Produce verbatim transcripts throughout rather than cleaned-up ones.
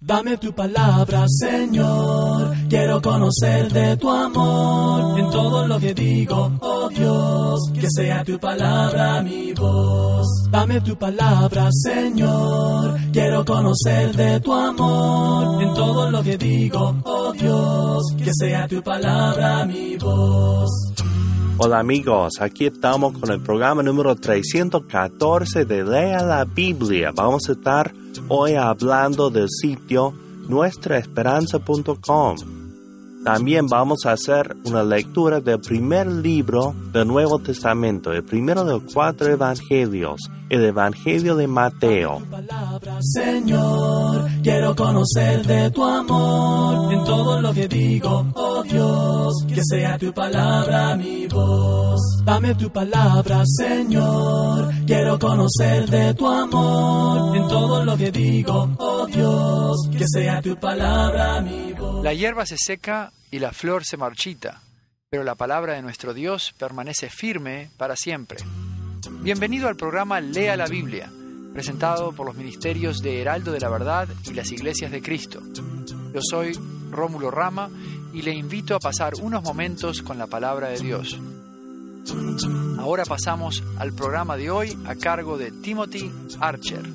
Dame tu palabra, Señor, quiero conocer de tu amor. En todo lo que digo, oh Dios, que sea tu palabra mi voz. Dame tu palabra, Señor, quiero conocer de tu amor. En todo lo que digo, oh Dios, que sea tu palabra mi voz. Hola amigos, aquí estamos con el programa número trescientos catorce de Lea la Biblia. Vamos a estar hoy hablando del sitio nuestra esperanza punto com. También vamos a hacer una lectura del primer libro del Nuevo Testamento, el primero de los cuatro evangelios, el Evangelio de Mateo. Señor, quiero conocer de tu amor. En todo lo que digo, oh Dios, que sea tu palabra mi voz. Dame tu palabra, Señor, quiero conocer de tu amor. En todo lo que digo, oh Dios, que sea tu palabra mi voz. La hierba se seca y la flor se marchita, pero la palabra de nuestro Dios permanece firme para siempre. Bienvenido al programa Lea la Biblia, presentado por los ministerios de Heraldo de la Verdad y las Iglesias de Cristo. Yo soy Rómulo Rama y le invito a pasar unos momentos con la palabra de Dios. Ahora pasamos al programa de hoy a cargo de Timothy Archer.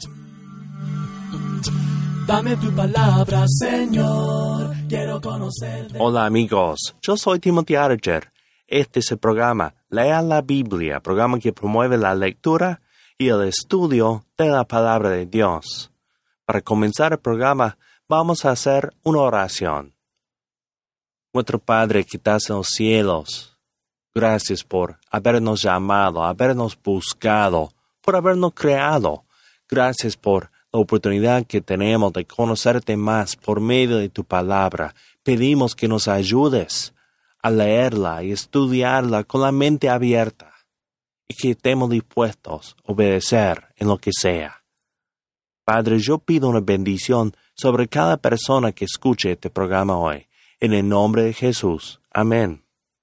Dame tu palabra, Señor, quiero conocer de... Hola amigos, yo soy Timothy Archer. Este es el programa Lea la Biblia, programa que promueve la lectura y el estudio de la palabra de Dios. Para comenzar el programa, vamos a hacer una oración. Nuestro Padre que estás en los cielos, gracias por habernos llamado, habernos buscado, por habernos creado. Gracias por la oportunidad que tenemos de conocerte más por medio de tu palabra. Pedimos que nos ayudes a leerla y estudiarla con la mente abierta y que estemos dispuestos a obedecer en lo que sea. Padre, yo pido una bendición sobre cada persona que escuche este programa hoy. En el nombre de Jesús. Amén.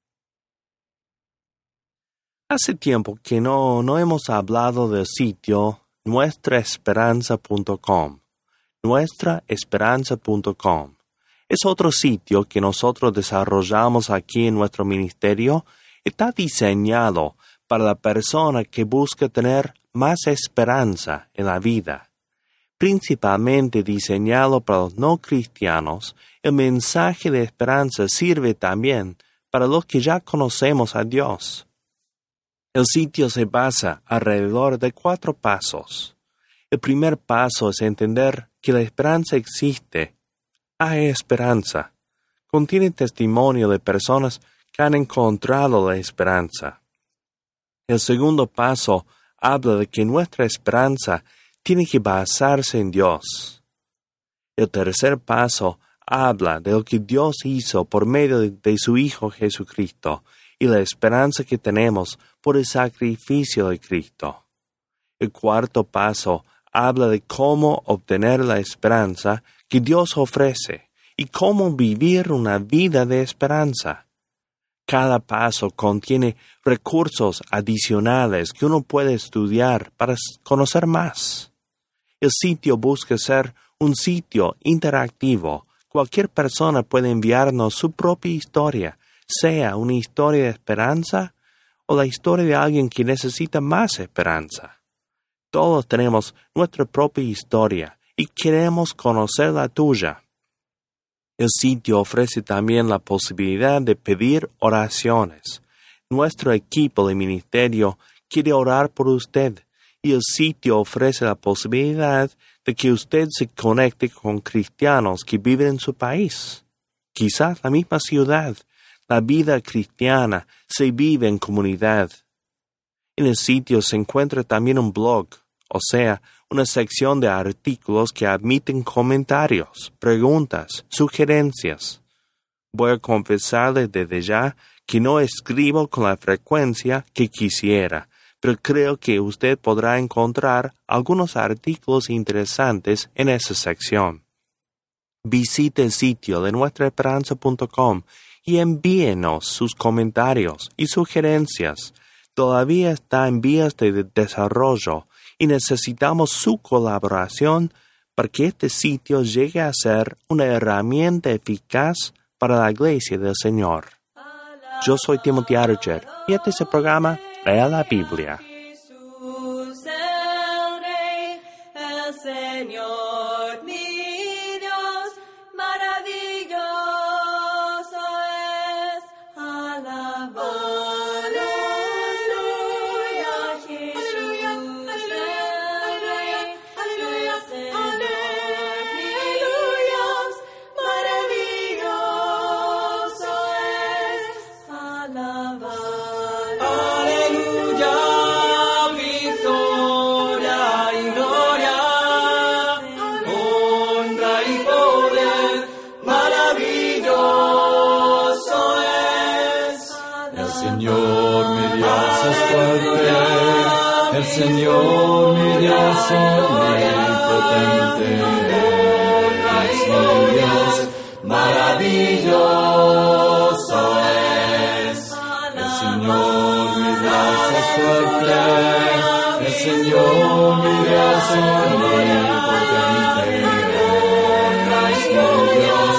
Hace tiempo que no, no hemos hablado del sitio nuestra esperanza punto com. nuestra esperanza punto com. Es otro sitio que nosotros desarrollamos aquí en nuestro ministerio. Está diseñado para la persona que busca tener más esperanza en la vida. Principalmente diseñado para los no cristianos, el mensaje de esperanza sirve también para los que ya conocemos a Dios. El sitio se basa alrededor de cuatro pasos. El primer paso es entender que la esperanza existe. Hay esperanza. Contiene testimonio de personas que han encontrado la esperanza. El segundo paso habla de que nuestra esperanza tiene que basarse en Dios. El tercer paso habla de lo que Dios hizo por medio de, de su Hijo Jesucristo y la esperanza que tenemos por el sacrificio de Cristo. El cuarto paso habla de cómo obtener la esperanza que Dios ofrece y cómo vivir una vida de esperanza. Cada paso contiene recursos adicionales que uno puede estudiar para conocer más. El sitio busca ser un sitio interactivo. Cualquier persona puede enviarnos su propia historia, sea una historia de esperanza o la historia de alguien que necesita más esperanza. Todos tenemos nuestra propia historia y queremos conocer la tuya. El sitio ofrece también la posibilidad de pedir oraciones. Nuestro equipo de ministerio quiere orar por usted y el sitio ofrece la posibilidad de que usted se conecte con cristianos que viven en su país, quizás la misma ciudad. La vida cristiana se vive en comunidad. En el sitio se encuentra también un blog, o sea, una sección de artículos que admiten comentarios, preguntas, sugerencias. Voy a confesarles desde ya que no escribo con la frecuencia que quisiera, pero creo que usted podrá encontrar algunos artículos interesantes en esa sección. Visite el sitio de nuestra esperanza punto com y envíenos sus comentarios y sugerencias. Todavía está en vías de desarrollo y necesitamos su colaboración para que este sitio llegue a ser una herramienta eficaz para la Iglesia del Señor. Yo soy Timothy Archer y este es el programa Lea la Biblia. El Señor mi Dios omnipotente es mi Dios, maravilloso es. El Señor mi Dios es fuerte, el Señor mi Dios omnipotente es mi Dios,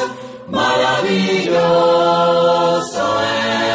maravilloso es.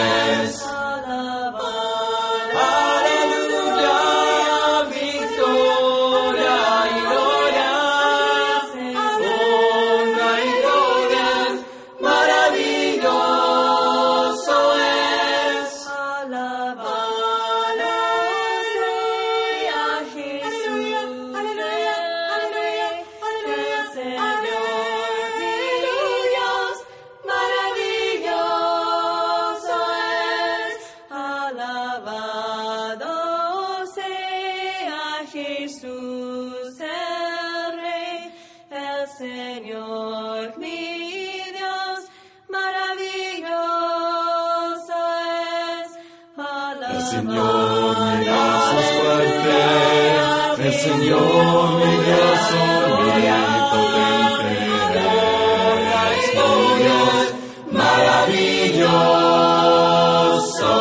El Señor mi Dios es fuerte, el Señor mi Dios omnipotente es mi Dios, maravilloso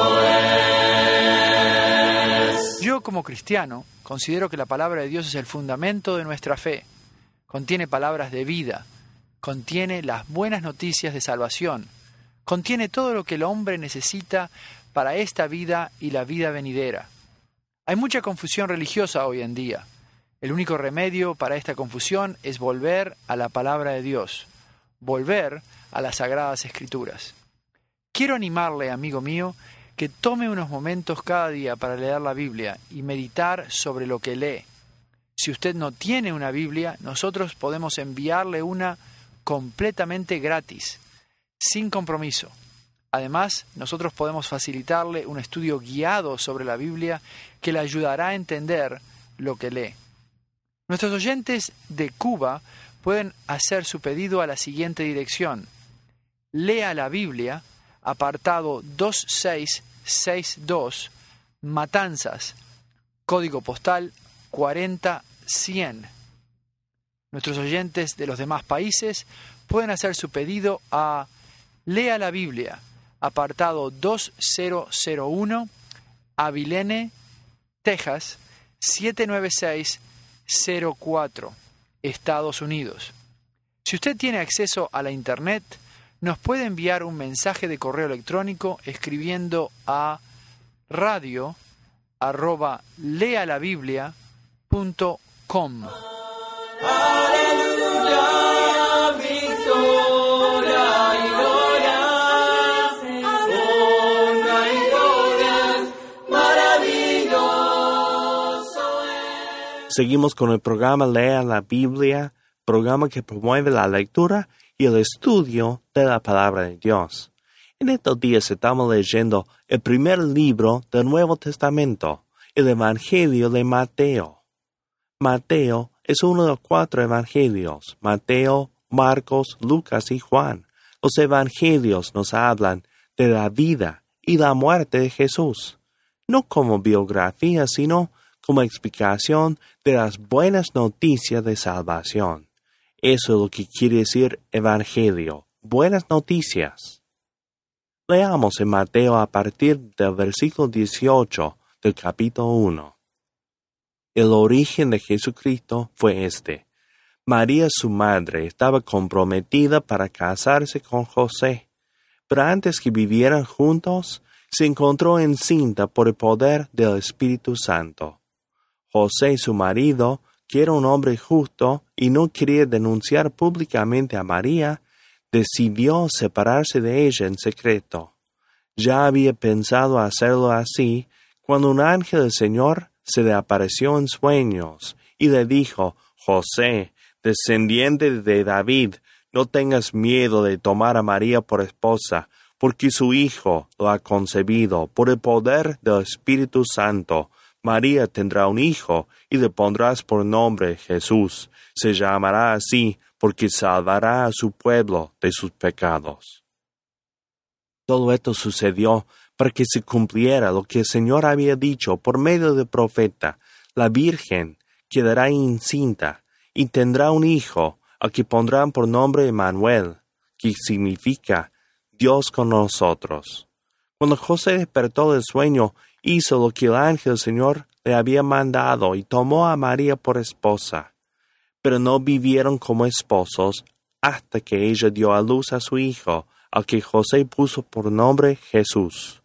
es. Yo, como cristiano, considero que la palabra de Dios es el fundamento de nuestra fe. Contiene palabras de vida, contiene las buenas noticias de salvación, contiene todo lo que el hombre necesita para esta vida y la vida venidera. Hay mucha confusión religiosa hoy en día. El único remedio para esta confusión es volver a la palabra de Dios, volver a las Sagradas Escrituras. Quiero animarle, amigo mío, que tome unos momentos cada día para leer la Biblia y meditar sobre lo que lee. Si usted no tiene una Biblia, nosotros podemos enviarle una completamente gratis, sin compromiso. Además, nosotros podemos facilitarle un estudio guiado sobre la Biblia que le ayudará a entender lo que lee. Nuestros oyentes de Cuba pueden hacer su pedido a la siguiente dirección. Lea la Biblia, apartado dos seis seis dos, Matanzas, código postal cuarenta cien. Nuestros oyentes de los demás países pueden hacer su pedido a Lea la Biblia, apartado dos cero cero uno, Abilene, Texas, siete nueve seis cero cuatro, Estados Unidos. Si usted tiene acceso a la Internet, nos puede enviar un mensaje de correo electrónico escribiendo a radio arroba lealabiblia punto com. Aleluya, victoria y gloria, honra y gloria, maravilloso es. Seguimos con el programa Lea la Biblia, programa que promueve la lectura y el estudio de la palabra de Dios. En estos días estamos leyendo el primer libro del Nuevo Testamento, el Evangelio de Mateo. Mateo es uno de los cuatro evangelios, Mateo, Marcos, Lucas y Juan. Los evangelios nos hablan de la vida y la muerte de Jesús, no como biografía, sino como explicación de las buenas noticias de salvación. Eso es lo que quiere decir evangelio, buenas noticias. Leamos en Mateo a partir del versículo dieciocho del capítulo uno. El origen de Jesucristo fue este. María, su madre, estaba comprometida para casarse con José, pero antes que vivieran juntos, se encontró encinta por el poder del Espíritu Santo. José, su marido, que era un hombre justo y no quería denunciar públicamente a María, decidió separarse de ella en secreto. Ya había pensado hacerlo así cuando un ángel del Señor se le apareció en sueños y le dijo: José, descendiente de David, no tengas miedo de tomar a María por esposa, porque su hijo lo ha concebido por el poder del Espíritu Santo. María tendrá un hijo y le pondrás por nombre Jesús. Se llamará así porque salvará a su pueblo de sus pecados. Todo esto sucedió para que se cumpliera lo que el Señor había dicho por medio del profeta: la Virgen quedará encinta y tendrá un hijo, al que pondrán por nombre Emmanuel, que significa Dios con nosotros. Cuando José despertó del sueño, hizo lo que el ángel del Señor le había mandado y tomó a María por esposa. Pero no vivieron como esposos hasta que ella dio a luz a su hijo, al que José puso por nombre Jesús.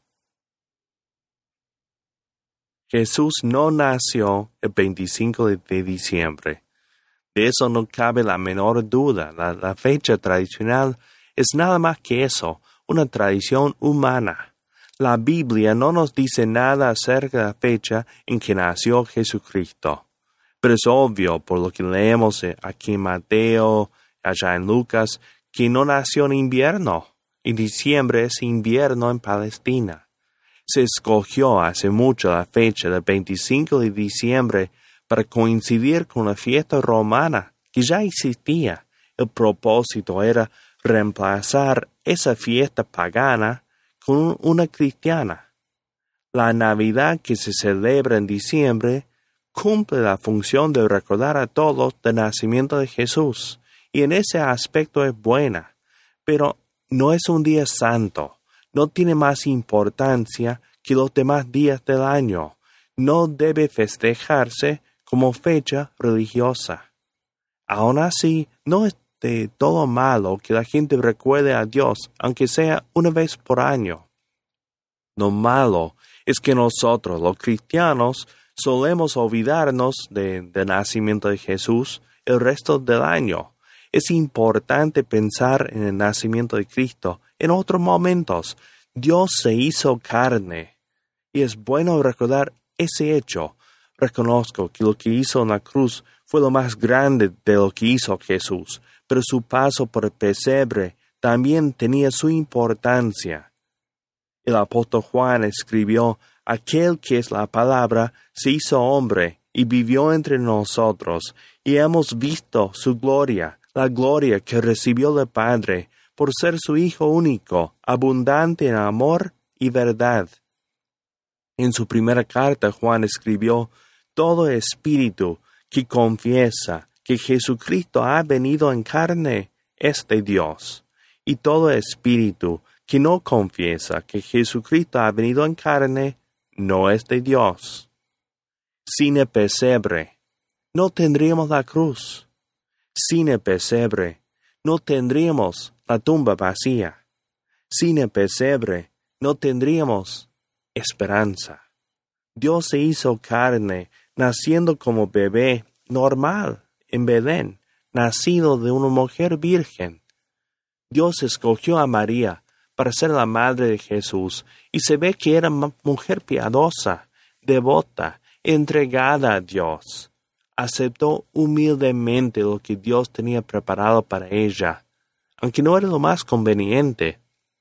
Jesús no nació el veinticinco de diciembre. De eso no cabe la menor duda. La, la fecha tradicional es nada más que eso, una tradición humana. La Biblia no nos dice nada acerca de la fecha en que nació Jesucristo. Pero es obvio, por lo que leemos aquí en Mateo, allá en Lucas, que no nació en invierno. En diciembre es invierno en Palestina. Se escogió hace mucho la fecha del veinticinco de diciembre para coincidir con la fiesta romana que ya existía. El propósito era reemplazar esa fiesta pagana con una cristiana. La Navidad, que se celebra en diciembre, cumple la función de recordar a todos del nacimiento de Jesús, y en ese aspecto es buena, pero no es un día santo, no tiene más importancia que los demás días del año, no debe festejarse como fecha religiosa. Aún así, no es de todo malo que la gente recuerde a Dios, aunque sea una vez por año. Lo malo es que nosotros, los cristianos, solemos olvidarnos de, del nacimiento de Jesús el resto del año. Es importante pensar en el nacimiento de Cristo en otros momentos. Dios se hizo carne, y es bueno recordar ese hecho. Reconozco que lo que hizo en la cruz fue lo más grande de lo que hizo Jesús, pero su paso por el pesebre también tenía su importancia. El apóstol Juan escribió: aquel que es la palabra se hizo hombre y vivió entre nosotros, y hemos visto su gloria, la gloria que recibió del Padre, por ser su Hijo único, abundante en amor y verdad. En su primera carta, Juan escribió: todo espíritu que confiesa que Jesucristo ha venido en carne es de Dios, y todo espíritu que no confiesa que Jesucristo ha venido en carne no es de Dios. Sin el pesebre no tendríamos la cruz. Sin el pesebre no tendríamos la tumba vacía. Sin el pesebre no tendríamos esperanza. Dios se hizo carne, naciendo como bebé normal en Belén, nacido de una mujer virgen. Dios escogió a María para ser la madre de Jesús, y se ve que era mujer piadosa, devota, entregada a Dios. Aceptó humildemente lo que Dios tenía preparado para ella, aunque no era lo más conveniente.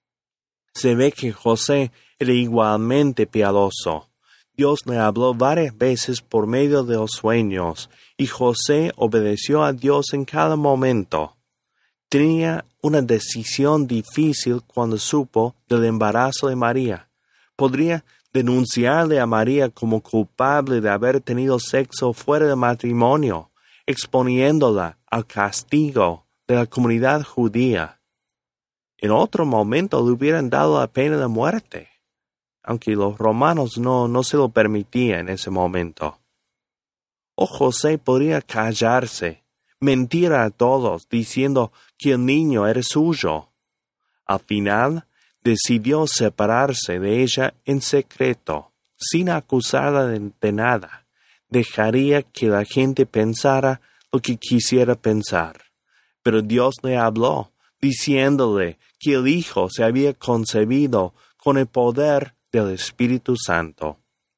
Se ve que José era igualmente piadoso. Dios le habló varias veces por medio de los sueños, y José obedeció a Dios en cada momento. Tenía una decisión difícil cuando supo del embarazo de María. Podría denunciarle a María como culpable de haber tenido sexo fuera del matrimonio, exponiéndola al castigo de la comunidad judía. En otro momento le hubieran dado la pena de muerte, aunque los romanos no, no se lo permitían en ese momento. O José podría callarse, mentir a todos diciendo que el niño era suyo. Al final, decidió separarse de ella en secreto, sin acusarla de, de nada. Dejaría que la gente pensara lo que quisiera pensar. Pero Dios le habló, diciéndole que el Hijo se había concebido con el poder del Espíritu Santo.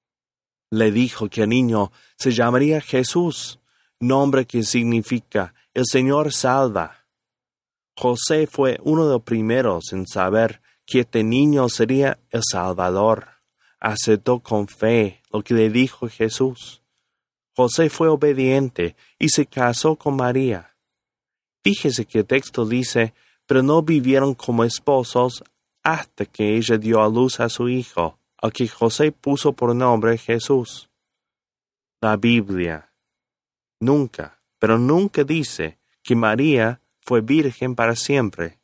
Le dijo que el niño se llamaría Jesús, nombre que significa el Señor salva. José fue uno de los primeros en saber que este niño sería el Salvador. Aceptó con fe lo que le dijo Jesús. José fue obediente y se casó con María. Fíjese que el texto dice, pero no vivieron como esposos hasta que ella dio a luz a su hijo, al que José puso por nombre Jesús. La Biblia nunca, pero nunca dice que María fue virgen para siempre.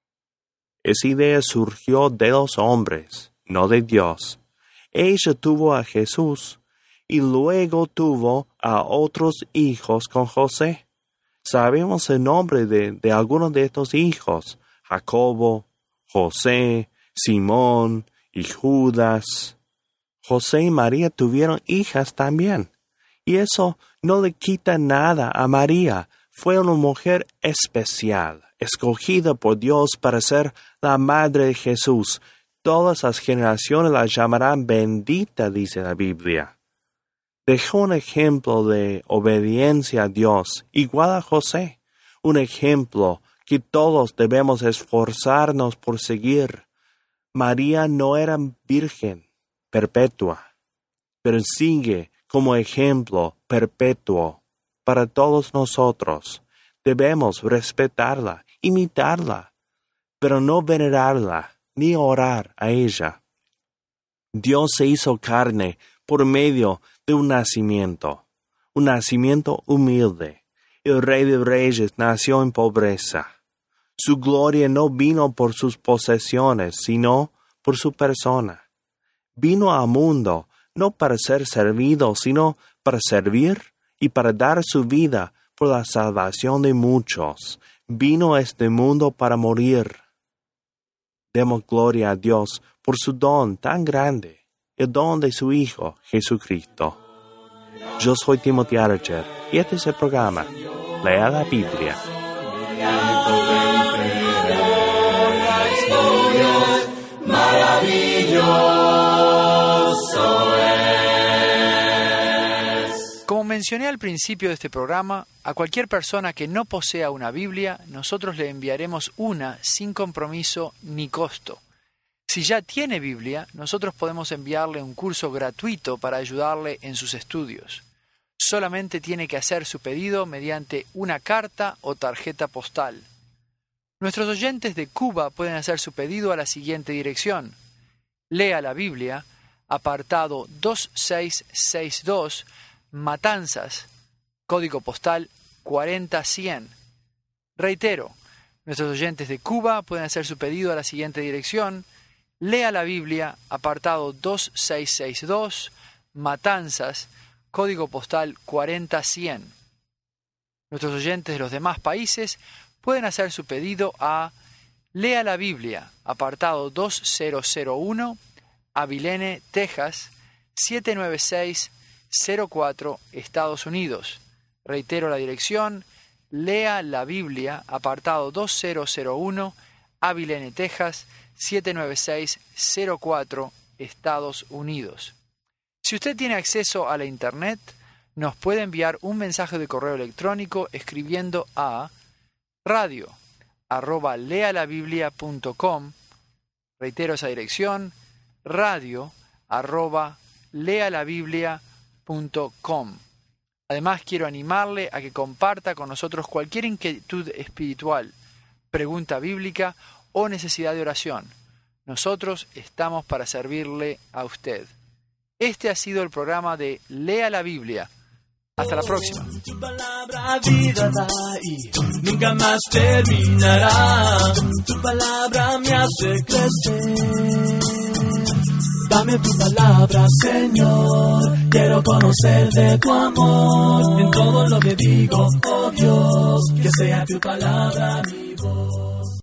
Esa idea surgió de los hombres, no de Dios. Ella tuvo a Jesús y luego tuvo a otros hijos con José. Sabemos el nombre de, de algunos de estos hijos: Jacobo, José, Simón y Judas. José y María tuvieron hijas también. Y eso no le quita nada a María. Fue una mujer especial, escogida por Dios para ser la madre de Jesús. Todas las generaciones la llamarán bendita, dice la Biblia. Dejó un ejemplo de obediencia a Dios, igual a José. Un ejemplo que todos debemos esforzarnos por seguir. María no era virgen perpetua, pero sigue como ejemplo perpetuo para todos nosotros. Debemos respetarla, imitarla, pero no venerarla ni orar a ella. Dios se hizo carne por medio de un nacimiento, un nacimiento humilde. El Rey de Reyes nació en pobreza. Su gloria no vino por sus posesiones, sino por su persona. Vino al mundo no para ser servido, sino para servir y para dar su vida por la salvación de muchos. Vino a este mundo para morir. Demos gloria a Dios por su don tan grande, el don de su Hijo, Jesucristo. Yo soy Timothy Archer y este es el programa Lea la Biblia. Como mencioné al principio de este programa, a cualquier persona que no posea una Biblia, nosotros le enviaremos una sin compromiso ni costo. Si ya tiene Biblia, nosotros podemos enviarle un curso gratuito para ayudarle en sus estudios. Solamente tiene que hacer su pedido mediante una carta o tarjeta postal. Nuestros oyentes de Cuba pueden hacer su pedido a la siguiente dirección: Lea la Biblia, apartado dos seis seis dos, Matanzas, código postal cuarenta cien. Reitero, nuestros oyentes de Cuba pueden hacer su pedido a la siguiente dirección: Lea la Biblia, apartado dos seis seis dos, Matanzas, código postal cuarenta cien. Nuestros oyentes de los demás países pueden hacer su pedido a Lea la Biblia, apartado dos mil uno, Abilene, Texas, siete nueve seis cero cuatro, Estados Unidos. Reitero la dirección: Lea la Biblia, apartado dos mil uno, Abilene, Texas, siete nueve seis cero cuatro, Estados Unidos. Si usted tiene acceso a la Internet, nos puede enviar un mensaje de correo electrónico escribiendo a radio arroba lealabiblia punto com. Reitero esa dirección: radio arroba lealabiblia punto com. Además, quiero animarle a que comparta con nosotros cualquier inquietud espiritual, pregunta bíblica o necesidad de oración. Nosotros estamos para servirle a usted. Este ha sido el programa de Lea la Biblia. Hasta la próxima. Tu palabra vida da y nunca más terminará. Tu palabra me hace crecer. Dame tu palabra, Señor, quiero conocer de tu amor. En todo lo que digo, oh Dios, que sea tu palabra mi voz.